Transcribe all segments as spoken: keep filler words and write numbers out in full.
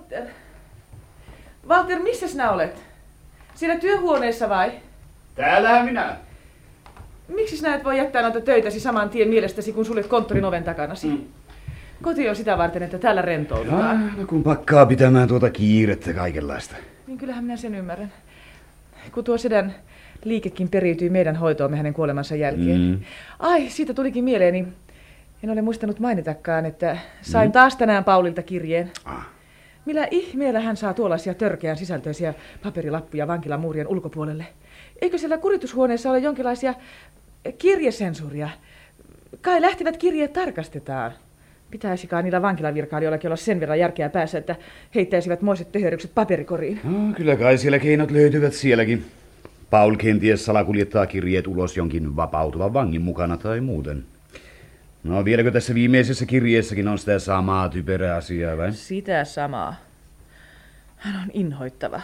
Walter. Walter, missä sinä olet? Siinä työhuoneessa vai? Täällähän minä. Miksi sinä et voi jättää noita töitäsi saman tien mielestäsi, kun suljet konttorin oven takanasi? Mm. Koti on sitä varten, että täällä rentoudutaan. Ja, no kun pakkaa pitämään tuota kiirettä kaikenlaista. Niin kyllähän minä sen ymmärrän. Kun tuo sedän liikekin periytyi meidän hoitoomme hänen kuolemansa jälkeen. Mm. Ai, siitä tulikin mieleeni. En ole muistanut mainitakaan, että sain mm. taas tänään Paulilta kirjeen. Ah. Millä ihmeellä hän saa tuollaisia törkeän sisältöisiä paperilappuja vankilamuurien ulkopuolelle? Eikö siellä kuritushuoneessa ole jonkinlaisia kirjesensuuria? Kai lähtevät kirjeet tarkastetaan. Pitäisikaan niillä vankilavirkailijoillakin olla sen verran järkeä päässä, että heittäisivät moiset töhörykset paperikoriin. No, kyllä kai siellä keinot löytyvät sielläkin. Paul kenties salakuljettaa kirjeet ulos jonkin vapautuvan vangin mukana tai muuten. No, vieläkö tässä viimeisessä kirjeessäkin on sitä samaa typerää asiaa, vai? Sitä samaa. Hän on inhoittava.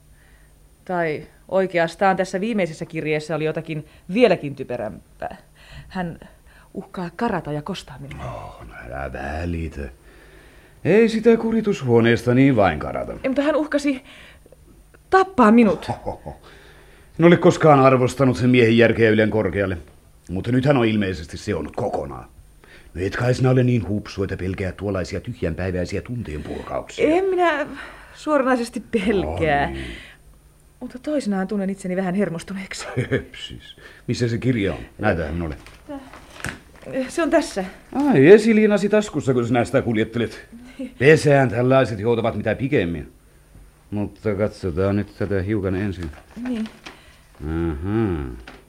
Tai oikeastaan tässä viimeisessä kirjeessä oli jotakin vieläkin typerämpää. Hän uhkaa karata ja kostaa minua. Oh, no älä välitä. Ei sitä kuritushuoneesta niin vain karata. Mutta hän uhkasi tappaa minut. Ohoho. En ole koskaan arvostanut sen miehen järkeä ylen korkealle. Mutta nyt hän on ilmeisesti seonnut kokonaan. No et kai sinä ole niin hupsu, että pelkää tuollaisia tyhjänpäiväisiä tunteenpurkauksia. En minä suoranaisesti pelkää. Oh, niin. Mutta toisinaan tunnen itseni vähän hermostuneeksi. Höpsis. Missä se kirja on? Näytähän minulle. Se on tässä. Ai, esiliinasi taskussa, kun sinä sitä kuljettelet. Pesään tällaiset joutavat mitä pikemmin. Mutta katsotaan nyt tätä hiukan ensin. Niin. Aha.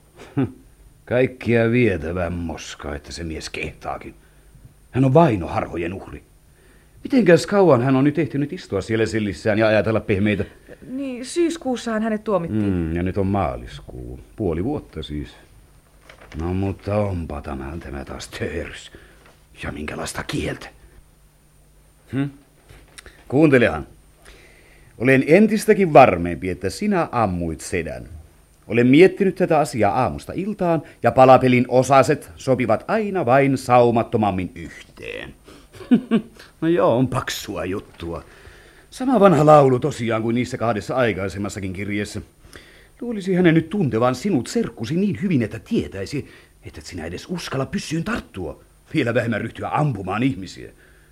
Kaikkia vietävää moskaa, että se mies kehtaakin. Hän on vainoharhojen uhri. Mitenkäs kauan hän on nyt ehtinyt istua siellä sellissään ja ajatella pehmeitä? Niin, syyskuussahan hänet tuomittiin. Mm, ja nyt on maaliskuu. Puoli vuotta siis. No, mutta onpa tämä, tämä taas töyrys. Ja minkälaista kieltä. Hm? Kuuntelehan. Olen entistäkin varmempi, että sinä ammuit sedän. Olen miettinyt tätä asiaa aamusta iltaan, ja palapelin osaset sopivat aina vain saumattomammin yhteen. No joo, on paksua juttua. Sama vanha laulu tosiaan kuin niissä kahdessa aikaisemmassakin kirjeessä. Luulisi hänen nyt tuntevan sinut serkkusi niin hyvin, että tietäisi, että sinä edes uskalla pyssyyn tarttua. Vielä vähemmän ryhtyä ampumaan ihmisiä.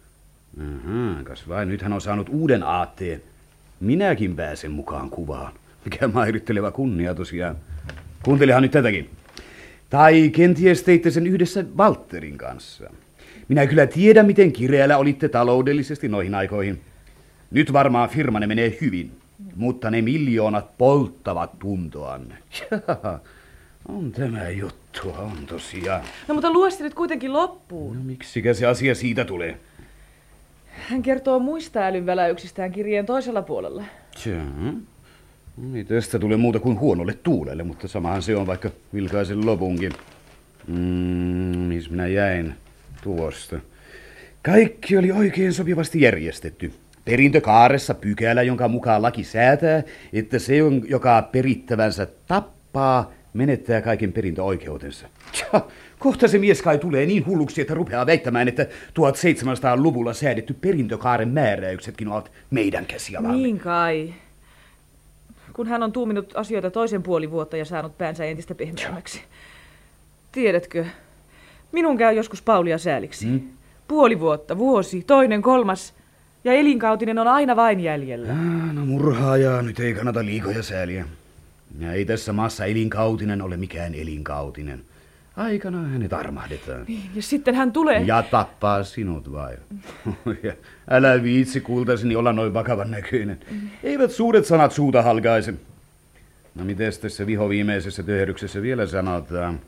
Aha, kas vain, nyt hän on saanut uuden aatteen. Minäkin pääsen mukaan kuvaan. Mikä mairitteleva kunnia tosiaan. Kuuntelehan nyt tätäkin. Tai kenties teitte sen yhdessä Walterin kanssa. Minä kyllä tiedän, miten kireällä olitte taloudellisesti noihin aikoihin. Nyt varmaan firmanne menee hyvin, mutta ne miljoonat polttavat tuntoanne. Jaha, on tämä juttu, on tosiaan. No mutta luosti nyt kuitenkin loppuun. No miksikä se asia siitä tulee? Hän kertoo muista älynväläyksistään kirjeen toisella puolella. Tjaa. Ei tästä tule muuta kuin huonolle tuulelle, mutta samahan se on vaikka vilkaisen lopunkin. Mm, missä minä jäin tuosta. Kaikki oli oikein sopivasti järjestetty. Perintökaaressa pykälä, jonka mukaan laki säätää, että se, joka perittävänsä tappaa, menettää kaiken perintöoikeutensa. Tja, kohta se mies kai tulee niin hulluksi, että rupeaa väittämään, että tuhatseitsemänsataaluvulla säädetty perintökaaren määräyksetkin ovat meidän käsialamme. Niin kai. Kun hän on tuuminut asioita toisen puoli vuotta ja saanut päänsä entistä pehmeämmäksi. Tiedätkö, minun käy joskus Paulia sääliksi. Hmm? Puoli vuotta, vuosi, toinen, kolmas. Ja elinkautinen on aina vain jäljellä. Ja, no murhaajaa, nyt ei kannata liikoja sääliä. Ja ei tässä maassa elinkautinen ole mikään elinkautinen. Aikanaan hänet armahdetaan. Niin, ja sitten hän tulee. Ja tappaa sinut vai? Ja älä viitsi kultaseni olla noin vakavan näköinen. Mm. Eivät suuret sanat suuta halkaise. No mites tässä vihoviimeisessä töhdyksessä vielä sanotaan?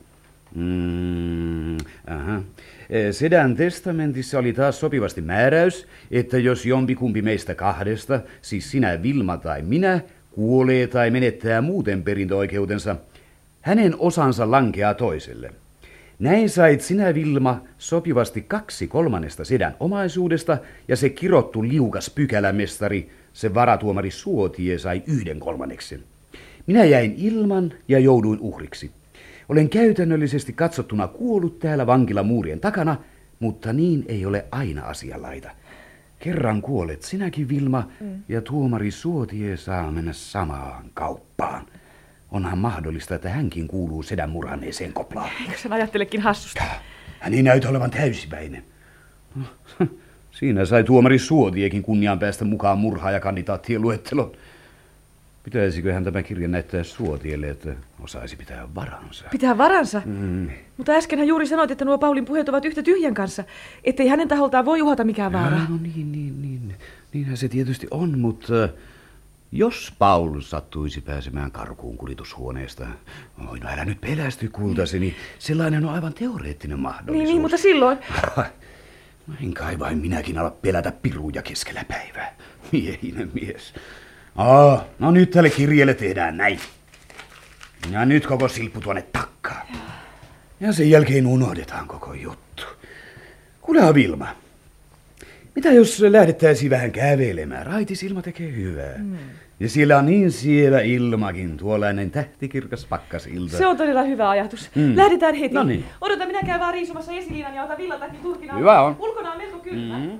Mm, aha. Sedän testamentissa oli taas sopivasti määräys, että jos jompikumpi meistä kahdesta, siis sinä Vilma tai minä, kuolee tai menettää muuten perintöoikeutensa, hänen osansa lankeaa toiselle. Näin sait sinä, Vilma, sopivasti kaksi kolmannesta sedän omaisuudesta, ja se kirottu liukas pykälämestari, se varatuomari Suotie, sai yhden kolmanneksen. Minä jäin ilman ja jouduin uhriksi. Olen käytännöllisesti katsottuna kuollut täällä vankilamuurien takana, mutta niin ei ole aina asianlaita. Kerran kuolet sinäkin, Vilma, mm. ja tuomari Suotie saa mennä samaan kauppaan. Onhan mahdollista, että hänkin kuuluu sedän murhanneeseen koplaan. Eikö sen ajattelekin hassusta? Hän ei näytä olevan täysipäinen. Siinä sai tuomari Suotiekin kunniaan päästä mukaan murhaajakandidaattien luetteloon. Pitäisiköhän tämä kirja näyttää Suotielle, että osaisi pitää varansa? Pitää varansa? Mm. Mutta äskenhän juuri sanoit, että nuo Paulin puheet ovat yhtä tyhjän kanssa, ettei hänen taholtaan voi uhata mikään vaara. No niin, niin, niin. Niinhän se tietysti on, mutta jos Paul sattuisi pääsemään karkuun kuljetushuoneesta, oi no älä nyt pelästy kultasi, niin sellainen on aivan teoreettinen mahdollisuus. Niin, niin mutta silloin... En kai vain minäkin ala pelätä piruja keskellä päivää. Miehinen mies. Aa, no nyt tälle kirjeelle tehdään näin. Ja nyt koko silppu tuonne takkaan. Ja sen jälkeen unohdetaan koko juttu. Kuulehan Vilma, mitä jos lähdettäisiin vähän kävelemään? Raitisilma tekee hyvää. Mm. Ja siellä on niin sievä ilmakin, tuollainen tähtikirkas pakkasilta. Se on todella hyvä ajatus. Mm. Lähdetään heti. No niin. Odota, minä käyn vaan riisumassa esiliinan ja otan villatakin turkin. Hyvä on. Ulkona on melko kylmä. Mm.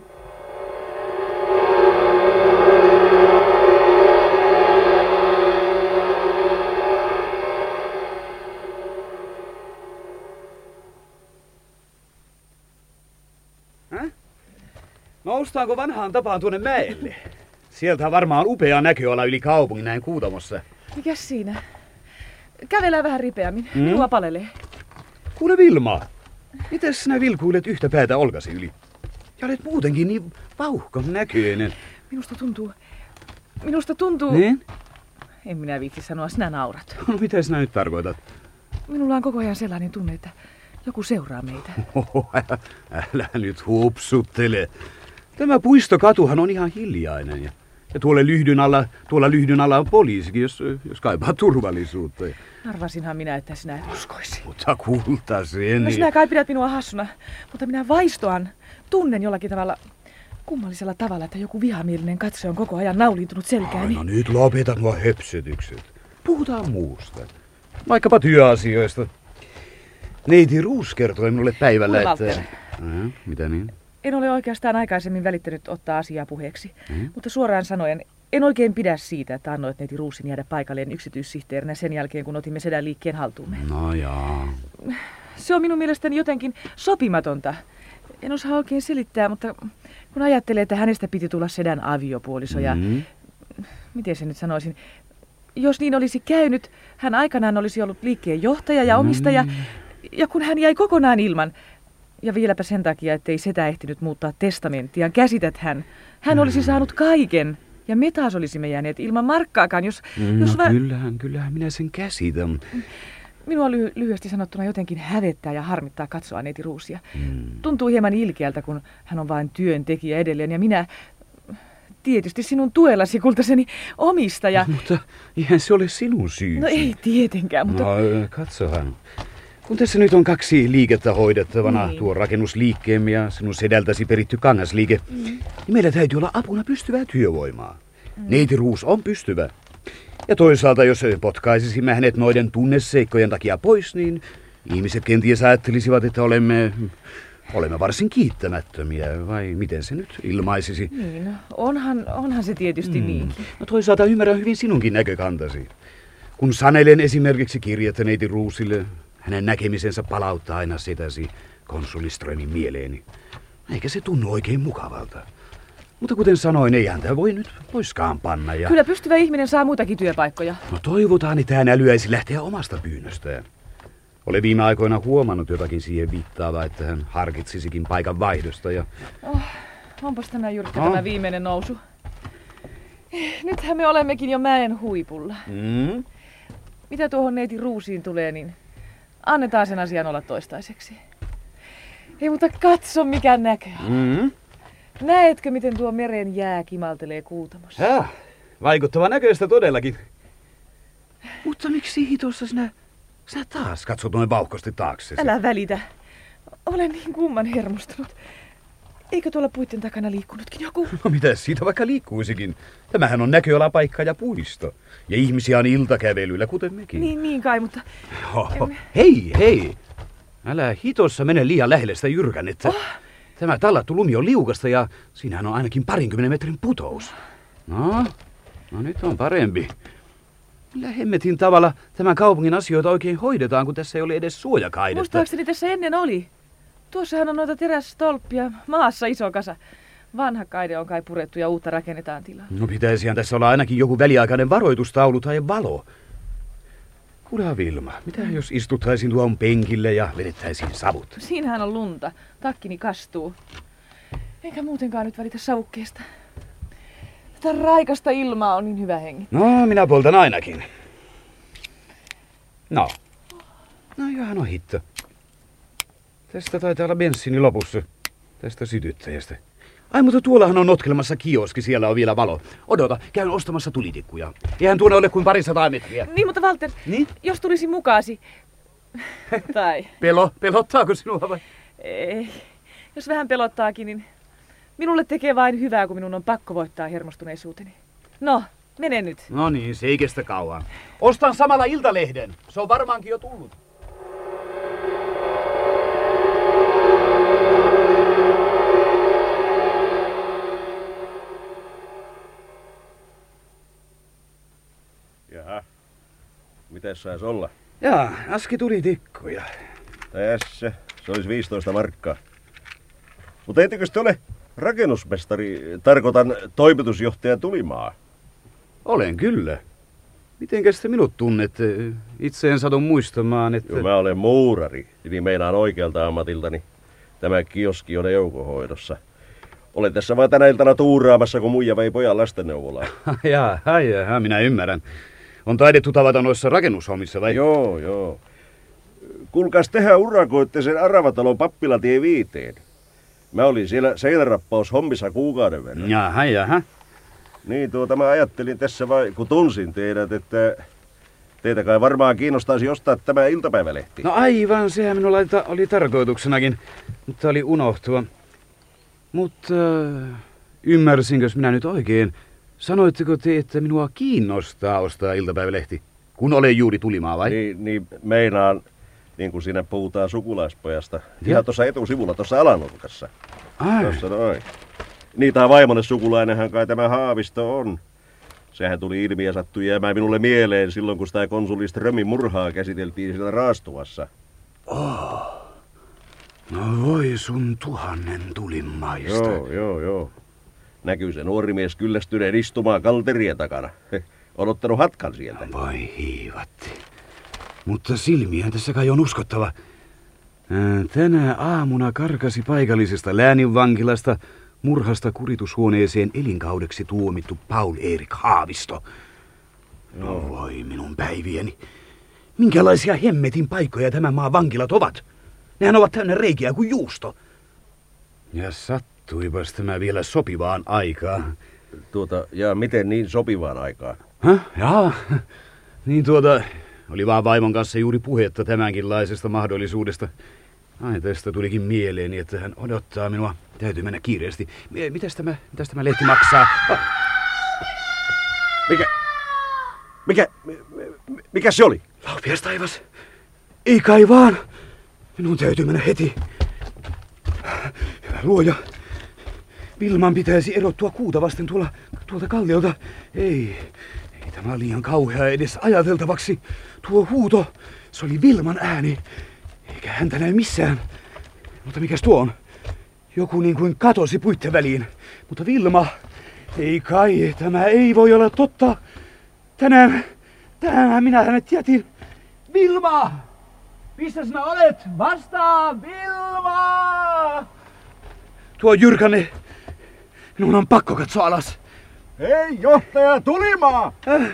Noustaanko vanhaan tapaan tuonne mäelle? Sieltä varmaan upea näköala yli kaupungin näin Kuutamossa. Mikäs siinä? Kävelään vähän ripeämmin. Mm. Minua palelee. Kuule Vilma, mites sinä vilkuilet yhtä päätä olkasi yli? Ja olet muutenkin niin vauhkon näköinen. Minusta tuntuu... Minusta tuntuu... Niin? En minä viitsi sanoa, sinä naurat. No mitä sinä nyt tarkoitat? Minulla on koko ajan sellainen tunne, että joku seuraa meitä. Oho, älä, älä nyt hupsuttele. Tämä puistokatuhan on ihan hiljainen ja, ja tuolla lyhdyn alla, tuolla lyhdyn alla on poliisikin, jos, jos kaipaa turvallisuutta. Arvasinhan minä, että sinä et uskoisi. Mutta kultaseni. No sinä kai pidät minua hassuna, mutta minä vaistoan, tunnen jollakin tavalla, kummallisella tavalla, että joku vihamielinen katsoja on koko ajan nauliintunut selkääni. No nyt lopeta nuo höpsytykset. Puhutaan muusta. Vaikkapa työasioista. Neiti Ruus kertoi minulle päivällä, Kuule, että... Walter. Aha, mitä niin? En ole oikeastaan aikaisemmin välittänyt ottaa asiaa puheeksi, Mm. mutta suoraan sanoen en oikein pidä siitä, että annoit neiti Ruusin jäädä paikalleen yksityissihteerinä sen jälkeen, kun otimme sedän liikkeen haltuumme. No jaa. Se on minun mielestäni jotenkin sopimatonta. En osaa oikein selittää, mutta kun ajattelee, että hänestä piti tulla sedän aviopuoliso ja... Mm. Miten se nyt sanoisin? Jos niin olisi käynyt, hän aikanaan olisi ollut liikkeen johtaja ja omistaja, Mm. ja kun hän jäi kokonaan ilman... Ja vieläpä sen takia, ettei setä ehtinyt muuttaa testamenttia. Käsität hän. Hän Mm. olisi saanut kaiken. Ja me taas olisimme jääneet ilman markkaakaan, jos... No jos va- kyllähän, kyllähän minä sen käsitän. Minua ly- lyhyesti sanottuna jotenkin hävettää ja harmittaa katsoa neiti Ruusia. Mm. Tuntuu hieman ilkeältä, kun hän on vain työntekijä edelleen. Ja minä, tietysti sinun tuellasi, kultaseni, omistaja. Mutta eihän se ole sinun syysi. No ei tietenkään, mutta... No katsohan. Kun tässä nyt on kaksi liikettä hoidettavana, Niin. tuo rakennusliikkeemme ja sinun sedältäsi peritty kangasliike, mm. niin meillä täytyy olla apuna pystyvää työvoimaa. Mm. Neiti Ruus on pystyvä. Ja toisaalta, jos potkaisisimme hänet noiden tunneseikkojen takia pois, niin ihmiset kenties ajattelisivat, että olemme, olemme varsin kiittämättömiä, vai miten se nyt ilmaisisi? Niin, onhan, onhan se tietysti mm. niinkin. No toisaalta ymmärrän hyvin sinunkin näkökantasi. Kun sanelen esimerkiksi kirjettä neiti Ruusille, hänen näkemisensä palauttaa aina setäsi konsuli Strömin mieleeni. Eikä se tunnu oikein mukavalta. Mutta kuten sanoin, ei häntä voi nyt poiskaan panna. Ja... Kyllä pystyvä ihminen saa muitakin työpaikkoja. No toivotaan, että hän älyäisi lähteä omasta pyynnöstään. Olen viime aikoina huomannut jotakin siihen viittaavaa, että hän harkitsisikin paikan vaihdosta. Ja... Oh, onpas tämä jyrkkä Oh. tämä viimeinen nousu. Nythän me olemmekin jo mäen huipulla. Mm? Mitä tuohon neiti Ruusiin tulee, niin annetaan sen asian olla toistaiseksi. Ei, mutta katso mikä näkö. Mm? Näetkö, miten tuo meren jää kimaltelee Kuutamossa? Häh, vaikuttava näköistä todellakin. Mutta miksi hitossa sinä, sinä taas katsot noin vauhkosti taaksesi? Älä välitä. Olen niin kumman hermostunut. Eikö tuolla puitten takana liikkunutkin joku? No mitä siitä vaikka liikkuisikin? Tämähän on näköalapaikka ja puisto. Ja ihmisiä on iltakävelyillä, kuten mekin. Niin, niin kai, mutta... Oho. Hei, hei! Älä hitossa mene liian lähelle sitä jyrkännettä. Oh, Tämä tallattu lumi on liukasta ja siinähän on ainakin parinkymmenen metrin putous. No, no nyt on parempi. Millä hemmetin tavalla tämän kaupungin asioita oikein hoidetaan, kun tässä ei ole edes suojakaidetta? Muistaakseni tässä ennen oli. Tuossahan on noita terästolppia, maassa iso kasa. Vanha kaide on kai purettu ja uutta rakennetaan tilaa. No pitäisihän tässä olla ainakin joku väliaikainen varoitustaulu tai valo. Kuulehan Vilma, mitä jos istuttaisin tuon penkille ja vedettäisiin savut? Siinähän on lunta. Takkini kastuu. Eikä muutenkaan nyt välitä savukkeesta. Tätä raikasta ilmaa on niin hyvä hengittää. No, minä poltan ainakin. No. No johan on hitto. Tästä taitaa olla bensiini lopussa. Tästä sytyttäjästä. Ai, mutta tuollahan on notkelemassa kioski, siellä on vielä valo. Odota, käyn ostamassa tulitikkuja. Eihän tuonne ole kuin parisataa metriä. Niin, mutta Walter, niin? Jos tulisin mukaasi. Tai... Pelo, pelottaako sinua vai? Ei. Jos vähän pelottaakin, niin minulle tekee vain hyvää, kun minun on pakko voittaa hermostuneisuuteni. No, mene nyt. No niin, se ei kestä kauan. Ostan samalla Iltalehden. Se on varmaankin jo tullut. Jaha. Mites sais olla? Jaa, Aski tuli tikkuja. Tässä. Se olisi viisitoista markkaa. Mutta ettekö te ole rakennusmestari, tarkoitan toimitusjohtaja Tulimaa? Olen kyllä. Mitenkäs te minut tunnette? Itse en satu muistamaan, että... Joo, mä olen muurari, niin meinaan oikealta ammatiltani. Tämä kioski on joukohoidossa. Olen tässä vaan tänä iltana tuuraamassa, kun muija vei pojan lastenneuvolaan. Jaa, jaa, minä ymmärrän. On taidettu tavata noissa rakennushommissa, vai? Joo, joo. Kuulkaas, tehän urakoitte sen Aravatalon Pappilatie viiteen. Mä olin siellä seinärappaushommissa kuukauden verran. Jaha, jaha. Niin, tuota mä ajattelin tässä vai, kun tunsin teidät, että teitä kai varmaan kiinnostaisi ostaa tämä iltapäivälehti. No aivan, sehän minulla oli tarkoituksenakin, mutta oli unohtua. Mutta äh, ymmärsinkös minä nyt oikein? Sanoitteko te, että minua kiinnostaa ostaa iltapäivälehti, kun olen juuri Tulimaa, vai? Niin, niin meinaan, niin kuin siinä puhutaan sukulaispojasta. Ihan tuossa etusivulla, tuossa alanurkassa. Ai. Tuossa noin. Niin, tämä vaimonen sukulainenhan kai tämä Haavisto on. Sehän tuli ilmi ja sattui jäämään minulle mieleen silloin, kun sitä konsuli Strömin murhaa käsiteltiin siellä Raastuvassa. Oh. No voi sun tuhannen tulimaista. Joo, joo, joo. Näkyy se nuori mies kyllästyneen istumaan kalterien takana. On ottanut hatkan sieltä. Voi hiivatti. Mutta silmiään tässä kai on uskottava. Tänä aamuna karkasi paikallisesta lääninvankilasta murhasta kuritushuoneeseen elinkaudeksi tuomittu Paul Erik Haavisto. No voi minun päivieni. Minkälaisia hemmetin paikkoja tämän maan vankilat ovat? Nehän ovat täynnä reikiä kuin juusto. Ja sattuipas tämä vielä sopivaan aikaan. Tuota, ja miten niin sopivaan aikaan? Häh? Jaa. Niin tuota, oli vaan vaimon kanssa juuri puhetta tämänkinlaisesta mahdollisuudesta. Ai, tästä tulikin mieleeni, että hän odottaa minua. Täytyy mennä kiireesti. Mitäs tämä, mitäs tämä lehti maksaa? Ah. Mikä? Mikä? Mikä se oli? Laupias taivas. Ei kai vaan. Minun täytyy mennä heti. Hyvä luoja. Vilman pitäisi erottua kuuta vasten tuolla, tuolta kalliolta. Ei, ei tämä liian kauhea edes ajateltavaksi. Tuo huuto, se oli Vilman ääni. Eikä häntä näy missään. Mutta mikäs tuo on? Joku niin kuin katosi puitten väliin. Mutta Vilma, ei kai, tämä ei voi olla totta. Tänään, tänään minä hänet jätin. Vilma! Missä sinä olet? Vastaa, Vilma! Tuo Jyrkänne. Minun on pakko katsoa alas. Hei, johtaja Tulimaa! Äh.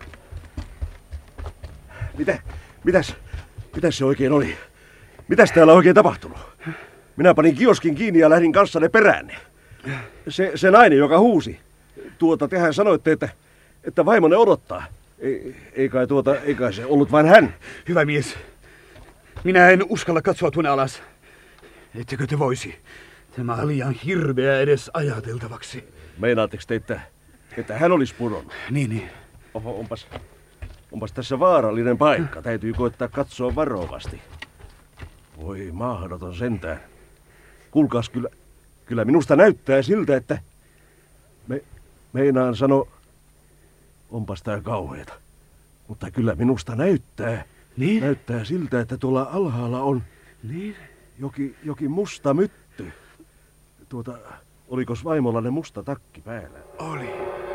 Mitä? Mitäs? Mitäs se oikein oli? Mitäs täällä oikein tapahtunut? Minä panin kioskin kiinni ja lähdin kanssanne peräänne. Se, se nainen, joka huusi. Tuota, tehän sanoitte, että, että vaimonne odottaa. Ei, ei, kai tuota, ei kai se ollut vain hän. Hyvä mies. Minä en uskalla katsoa tuonne alas. Ettekö te voisi? Tämä on liian hirveä edes ajateltavaksi. Meinaatteko te, että, että hän olisi pudonnut? Niin, niin. Oho, onpas, onpas tässä vaarallinen paikka. Täytyy koettaa katsoa varovasti. Voi mahdoton sentään. Kuulkaas, kyllä, Kyllä minusta näyttää siltä, että... Me, meinaan sano... Onpas tää kauheeta. Mutta kyllä minusta näyttää... Niin? Näyttää siltä, että tuolla alhaalla on... Niin? Joki, joki musta mytty. Tuota... Olikos vaimollainen musta takki päällä? Oli.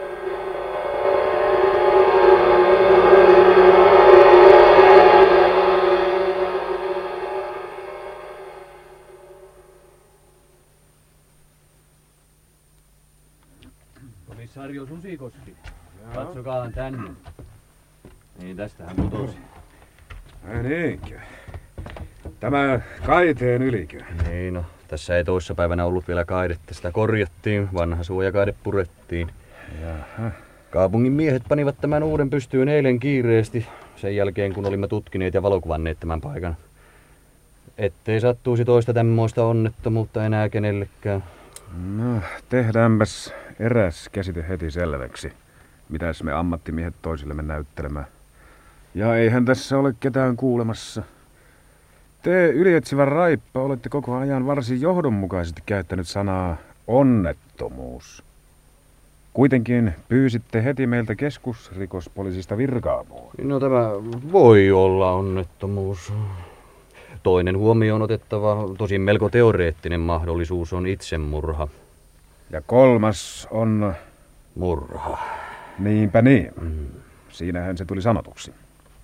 Komisario Susikoski. Katsokaa tänne. Niin, tästähän putosi. Ai niinkö? Tämä kaiteen ylikö? Niin, no. Tässä ei toissapäivänä ollut vielä kaidetta. Sitä korjattiin. Vanha suojakaide purettiin. Jaha. Kaupungin miehet panivat tämän uuden pystyyn eilen kiireesti. Sen jälkeen, kun olimme tutkineet ja valokuvanneet tämän paikan. Ettei sattuisi toista tämmöistä onnettomuutta enää kenellekään. No, tehdäänpäs eräs käsite heti selväksi. Mitäs me ammattimiehet toisillemme näyttelemään. Ja eihän tässä ole ketään kuulemassa. Te ylietsivä raippa olette koko ajan varsin johdonmukaisesti käyttänyt sanaa onnettomuus. Kuitenkin pyysitte heti meiltä keskusrikospoliisista virka-apua. No tämä voi olla onnettomuus. Toinen huomioon otettava, tosin melko teoreettinen mahdollisuus on itsemurha. Ja kolmas on... Murha. Niinpä niin. Mm. Siinähän se tuli sanotuksi.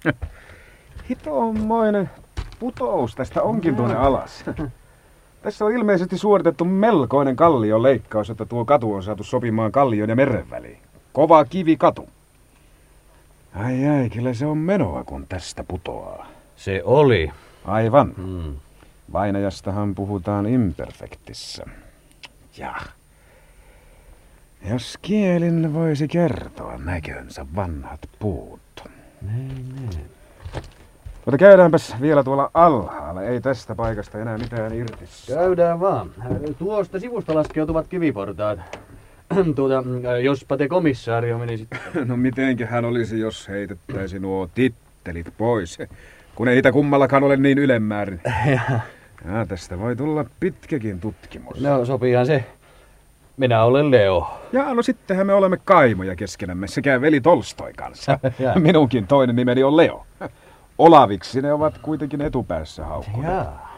Hitomoinen putous tästä onkin tuonne alas. Tässä on ilmeisesti suoritettu melkoinen kallion leikkaus, että tuo katu on saatu sopimaan kallion ja meren väliin. Kova kivikatu. Ai ai, kyllä se on menoa, kun tästä putoaa. Se oli. Aivan. Mm. Vainajastahan puhutaan imperfektissä. Ja. Jos kielin voisi kertoa näkönsä vanhat puut. Niin, niin. Mutta käydäänpäs vielä tuolla alhaalla. Ei tästä paikasta enää mitään irti. Käydään vaan. Tuosta sivusta laskeutuvat kiviportaat. Tuota, jospa te komissaario menisi. No mitenköhän olisi, jos heitettäisi nuo tittelit pois, kun ei niitä kummallakaan ole niin ylemmäärin. Ja tästä voi tulla pitkäkin tutkimus. No sopiihan se. Minä olen Leo. Ja no sittenhän me olemme kaimoja keskenämme sekä veli Tolstoi kanssa. Minunkin toinen nimeni on Leo. Olaviksi ne ovat kuitenkin etupäässä haukkuneet. Jaa.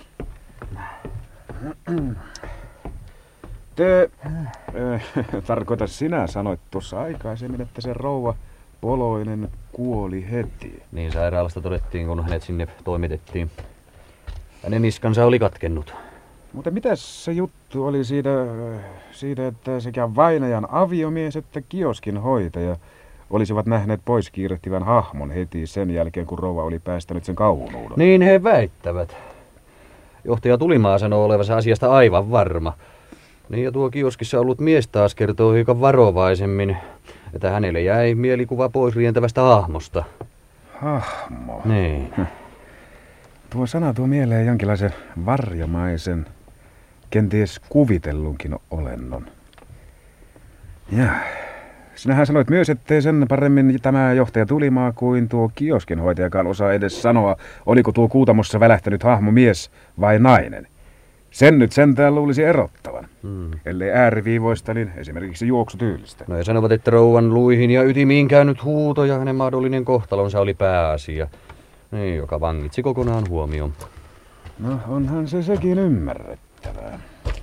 Te, äh, tarkoita sinä sanoit tuossa aikaisemmin, että se rouva Poloinen kuoli heti. Niin sairaalasta todettiin, kun hänet sinne toimitettiin. Hänen niskansa oli katkennut. Mutta mitäs se juttu oli siitä, siitä, että sekä vainajan aviomies että kioskin hoitaja olisivat nähneet pois kiirehtivän hahmon heti sen jälkeen, kun rouva oli päästänyt sen kauhunuudon? Niin he väittävät. Johtaja Tulimaa sanoo olevansa asiasta aivan varma. Niin ja tuo kioskissa ollut mies taas kertoo hiukan varovaisemmin, että hänelle jäi mielikuva pois rientävästä hahmosta. Hahmo? Niin. Tuo sana tuo mieleen jonkinlaisen varjomaisen, kenties kuvitellunkin olennon. Ja, sinähän sanoit myös, ettei sen paremmin tämä johtaja Tulimaa kuin tuo kioskinhoitajakaan osaa edes sanoa, oliko tuo Kuutamossa välähtänyt hahmo mies vai nainen. Sen nyt sentään luulisi erottavan. Hmm. Ellei ääriviivoista, niin esimerkiksi juoksutyylistä. No ja sanovat, että rouvan luihin ja ytimiin käynyt huuto ja hänen mahdollinen kohtalonsa oli pääasia. Niin, joka vangitsi kokonaan huomioon. No onhan se sekin ymmärrettävää.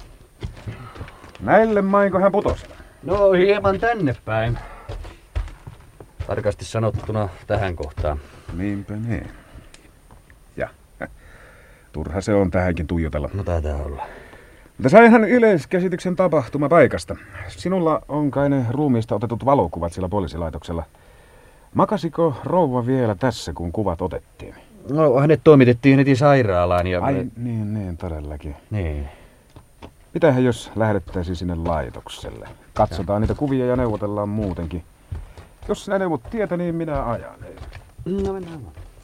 Näille mainko hän putosi? No hieman tänne päin. Tarkasti sanottuna tähän kohtaan. Niinpä niin. Ja, turha se on tähänkin tuijotella. No taitaa olla. Mutta saihan yleiskäsityksen tapahtuma paikasta. Sinulla on kai ne ruumiista otetut valokuvat sillä poliisilaitoksella. Makasiko rouva vielä tässä, kun kuvat otettiin? No hänet toimitettiin heti sairaalaan ja... Ai niin, niin todellakin. Niin. Mitähän jos lähdettäisiin sinne laitokselle? Katsotaan ja. niitä kuvia ja neuvotellaan muutenkin. Jos sinä neuvot tietä, niin minä ajan. No mennään.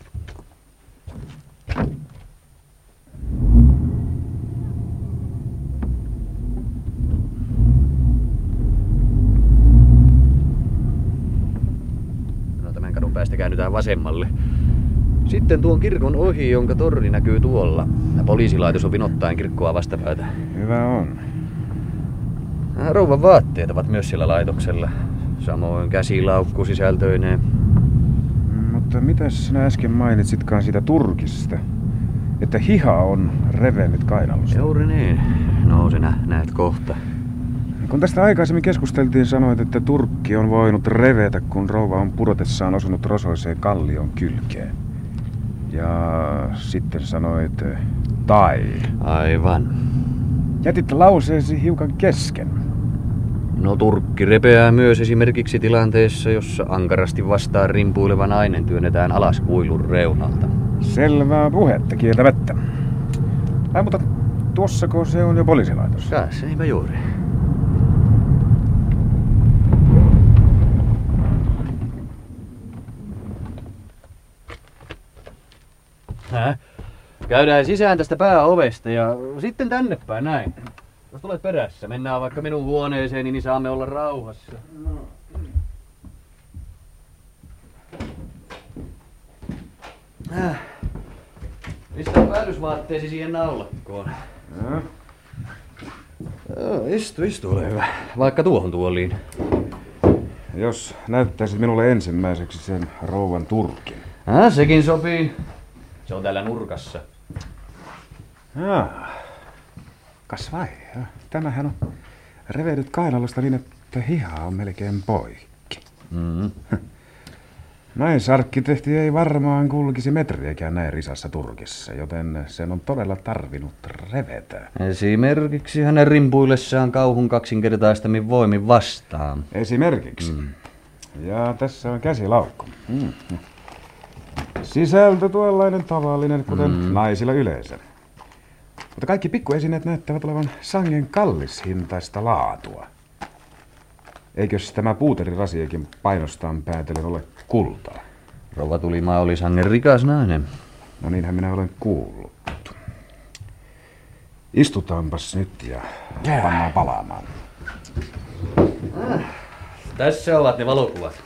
No tämän kadun päästä käännytään vasemmalle. Sitten tuon kirkon ohi, jonka torni näkyy tuolla. Poliisilaitos on vinottain kirkkoa vastapäätä. Hyvä on. Rouvan vaatteet ovat myös siellä laitoksella. Samoin käsilaukku sisältöineen. Mutta mitäs sinä äsken mainitsitkaan siitä Turkista? Että hiha on revennyt kainalosta. Juuri niin. No sinä näet kohta. Kun tästä aikaisemmin keskusteltiin, sanoit, että Turkki on voinut revetä, kun rouva on pudotessaan osunut rosoiseen kallion kylkeen. Ja sitten sanoit tai. Aivan. Jätit lauseesi hiukan kesken. No Turkki repeää myös esimerkiksi tilanteessa, jossa ankarasti vastaan rimpuileva nainen työnnetään alas kuilun reunalta. Selvää puhetta kieltämättä. Ai, mutta tuossako se on jo poliisilaitos? Tässä, niinpä juuri. Häh? Käydään sisään tästä pääovesta ja sitten tänne päin näin. Jos tulet perässä, mennään vaikka minun huoneeseeni, niin saamme olla rauhassa. Äh. Pistä päällysvaatteesi siihen naulakkoon. Ja. Joo, istu, istu, ole hyvä. Vaikka tuohon tuoliin. Jos näyttäisit minulle ensimmäiseksi sen rouvan Turkin. Ah, sekin sopii. Se on täällä nurkassa. Ah. Kas vai, tämähän on revenyt kainalosta niin, että hiha on melkein poikki. Mm-hmm. Näin sarkkitehti ei varmaan kulkisi metriäkään näin risassa Turkissa, joten sen on todella tarvinnut revetä. Esimerkiksi hänen rimpuillessaan kauhun kaksinkertaistamin voimin vastaan. Esimerkiksi. Mm. Ja tässä on käsilaukku. Mm. Sisältö tuollainen tavallinen, kuten mm. naisilla yleensä. Mutta kaikki pikkuesineet näyttävät olevan sangen kallishintaista laatua. Eikös tämä puuterirasiakin painostaan päätellen ole kultaa? Rouva Tulimaa oli sangen rikas nainen. No niinhän minä olen kuullut. Istutaanpas nyt ja pannaan palaamaan. Ah, tässä ovat ne valokuvat.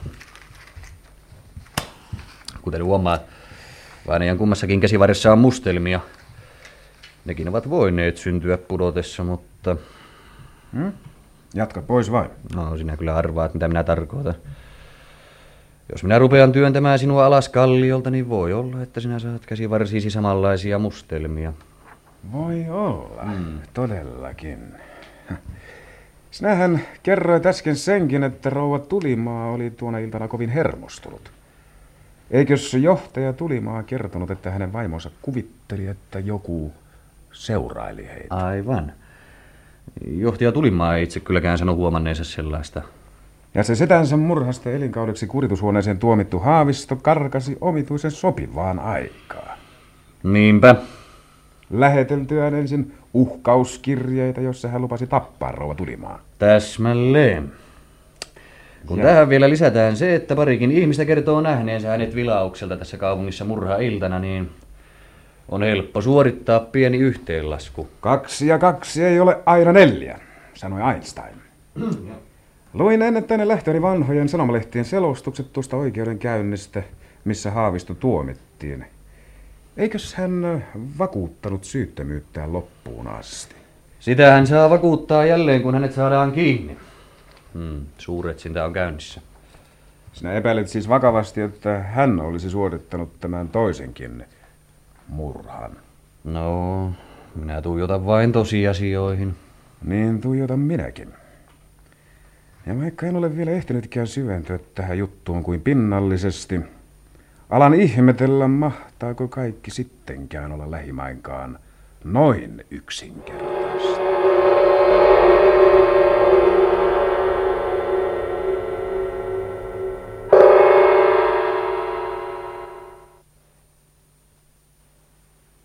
Kuten huomaat, vainajan kummassakin käsivarressa on mustelmia. Nekin ovat voineet syntyä pudotessa, mutta... Hmm? Jatka pois vain. No, sinä kyllä arvaat, mitä minä tarkoitan. Jos minä rupean työntämään sinua alas kalliolta, niin voi olla, että sinä saat käsivarsiisi samanlaisia mustelmia. Voi olla, hmm. todellakin. Sinähän kerroit äsken senkin, että rouva Tulimaa oli tuona iltana kovin hermostunut. Eikös johtaja Tulimaa kertonut, että hänen vaimonsa kuvitteli, että joku seuraili heitä? Aivan. Johtaja Tulimaa ei itse kylläkään sano huomanneensa sellaista. Ja se setänsä murhasta elinkaudeksi kuritushuoneeseen tuomittu Haavisto karkasi omituisen sopivaan aikaan. Niinpä. Läheteltyään ensin uhkauskirjeitä, jossa hän lupasi tappaa rouva Tulimaa. Täsmälleen. Kun ja... tähän vielä lisätään se, että parikin ihmistä kertoo nähneensä hänet vilaukselta tässä kaupungissa murha-iltana, niin on helppo suorittaa pieni yhteenlasku. Kaksi ja kaksi ei ole aina neljä, sanoi Einstein. Luin ennen tänne lähtöni vanhojen sanomalehtien selostukset tuosta oikeudenkäynnistä, missä Haavisto tuomittiin. Eikös hän vakuuttanut syyttömyyttään loppuun asti? Sitä hän saa vakuuttaa jälleen, kun hänet saadaan kiinni. Hmm, suuretsintä on käynnissä. Sinä epäilet siis vakavasti, että hän olisi suorittanut tämän toisenkin murhan. No, minä tuijotan vain tosiasioihin. Niin tuijotan minäkin. Ja vaikka en ole vielä ehtinytkään syventyä tähän juttuun kuin pinnallisesti, alan ihmetellä, mahtaako kaikki sittenkään olla lähimainkaan noin yksinkertaista.